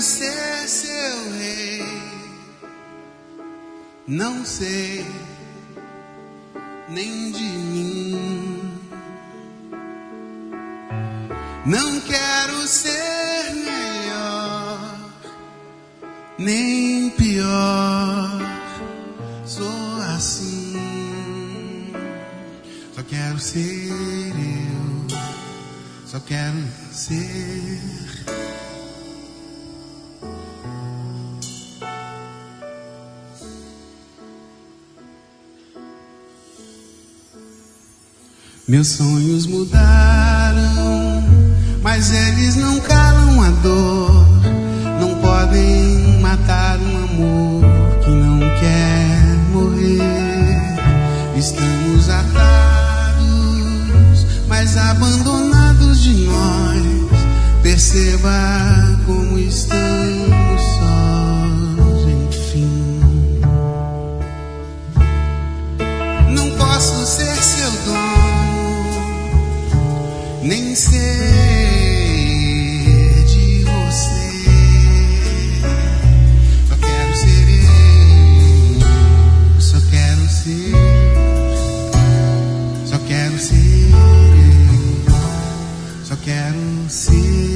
ser seu rei. Não sei nem de mim. Não quero ser melhor nem pior. Sou assim. Só quero ser eu. Só quero ser. Meus sonhos mudaram, mas eles não calam a dor. Não podem matar um amor que não quer morrer. Estamos atados, mas abandonados de nós. Perceba como estamos sós, enfim. Não posso ser seu dono, nem ser de você. Só quero ser eu, só quero ser, só quero ser eu, só quero ser.